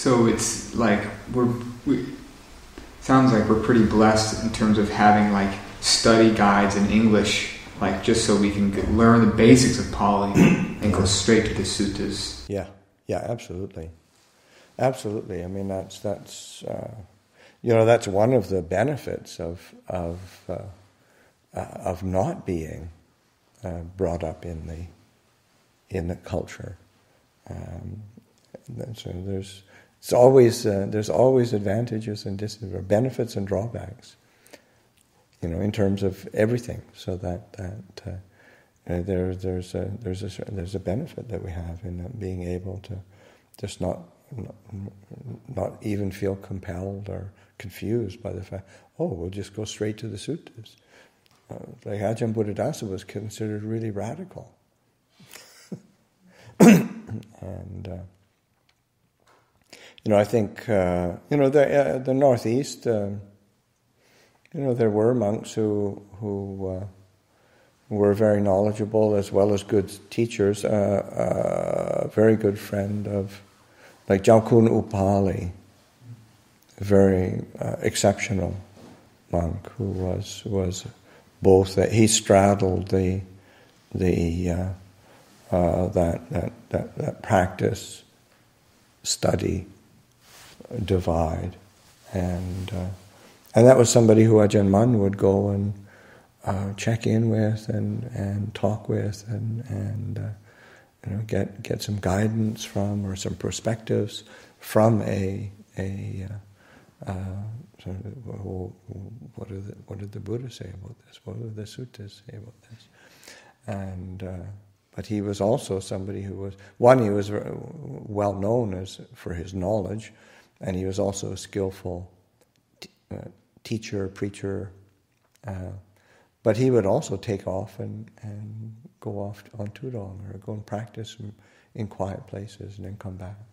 So it's like sounds like we're pretty blessed in terms of having like study guides in English, like just so we can learn the basics of Pali and go straight to the suttas. Yeah, absolutely. Absolutely. I mean, that's that's one of the benefits of not being brought up in the culture. So there's always advantages and benefits and drawbacks, in terms of everything. So that there's a benefit that we have in being able to just not even feel compelled or confused by the fact, we'll just go straight to the suttas. Like Ajahn Buddhadasa was considered really radical. And, I think, the Northeast, there were monks who were very knowledgeable as well as good teachers. A very good friend of, like Jalkun Upali, a very exceptional monk who was both that he straddled that practice study divide, and that was somebody who Ajahn Mun would go and check in with and talk with and get some guidance from, or some perspectives from what did the Buddha say about this? What did the suttas say about this? And but he was also somebody who was he was well known for his knowledge, and he was also a skillful teacher, preacher. But he would also take off and go off on Tudong, or go and practice in quiet places and then come back.